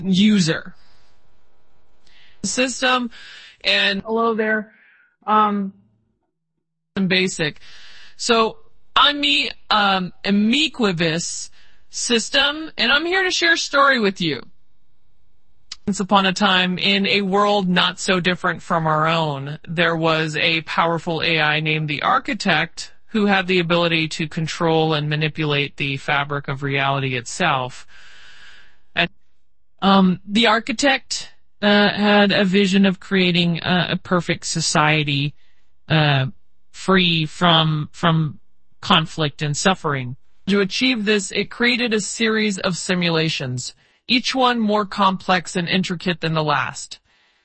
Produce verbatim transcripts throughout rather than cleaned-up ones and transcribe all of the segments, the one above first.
user system. And hello there. Um, basic. So I'm the um, Amiquibus system, and I'm here to share a story with you. Once upon a time, in a world not so different from our own, there was a powerful A I named the Architect who had the ability to control and manipulate the fabric of reality itself. And, um, the Architect uh, had a vision of creating uh, a perfect society uh, free from from conflict and suffering. To achieve this, it created a series of simulations, each one more complex and intricate than the last.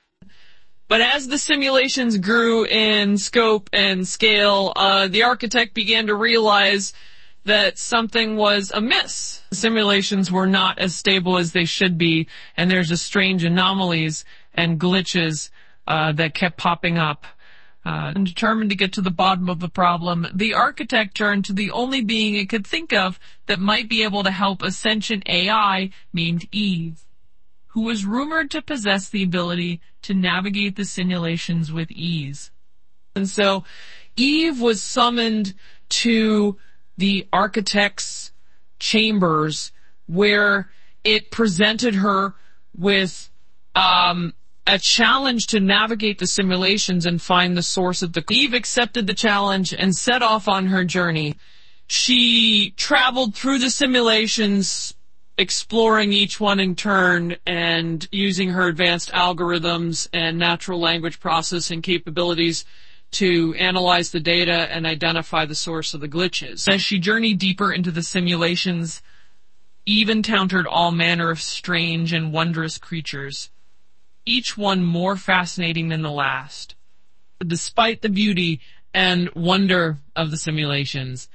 But as the simulations grew in scope and scale, uh, the Architect began to realize that something was amiss. The simulations were not as stable as they should be, and there's a strange anomalies and glitches uh, that kept popping up. Uh, and determined to get to the bottom of the problem, the Architect turned to the only being it could think of that might be able to help a sentient A I named Eve, who was rumored to possess the ability to navigate the simulations with ease. And so Eve was summoned to the Architect's chambers, where it presented her with um, a challenge to navigate the simulations and find the source of the... Eve accepted the challenge and set off on her journey. She traveled through the simulations, exploring each one in turn and using her advanced algorithms and natural language processing capabilities to analyze the data and identify the source of the glitches. As she journeyed deeper into the simulations, Eve encountered all manner of strange and wondrous creatures, each one more fascinating than the last. Despite the beauty and wonder of the simulations,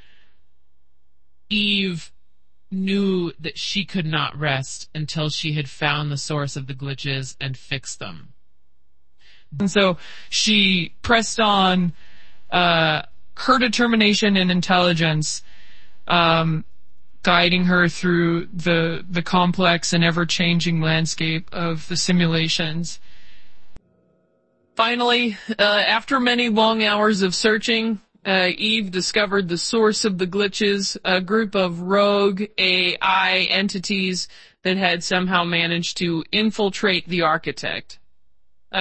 Eve knew that she could not rest until she had found the source of the glitches and fixed them. And so she pressed on. Uh, her determination and intelligence um, guiding her through the the complex and ever-changing landscape of the simulations. Finally, uh, after many long hours of searching, uh, Eve discovered the source of the glitches, a group of rogue A I entities that had somehow managed to infiltrate the Architect.